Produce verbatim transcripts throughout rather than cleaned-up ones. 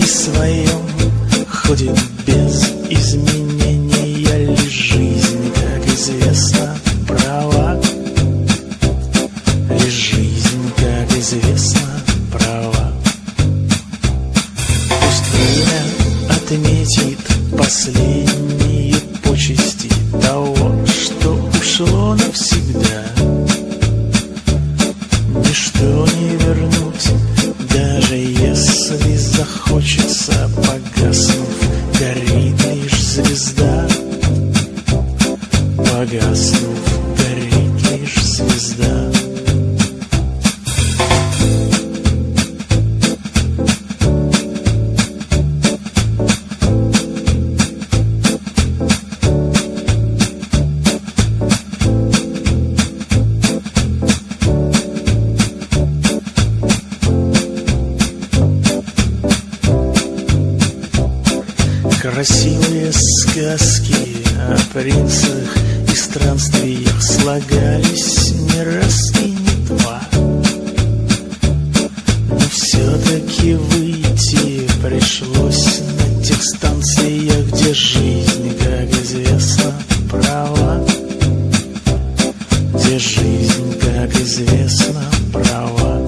своем ходит без изменения, лишь жизнь, как известно, права. Лишь жизнь, как известно, права. Пусть время отметит последние почести того, что ушло навсегда. Ничто не вернуть, даже если захочется. Погаснув, горит лишь звезда. Погаснув, горит лишь звезда. Красивые сказки о принцах и странствиях слагались не раз и не два. Но все-таки выйти пришлось на тех станциях, где жизнь, как известно, права. Где жизнь, как известно, права.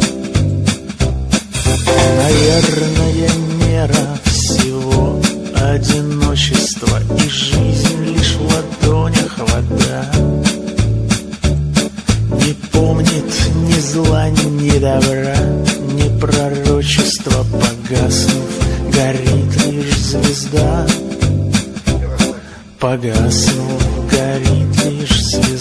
Наверное, мера всего одиночество и жизнь лишь в ладонях вода. Не помнит ни зла, ни добра, ни пророчества. Погаснув, горит лишь звезда. Погаснув, горит лишь звезда.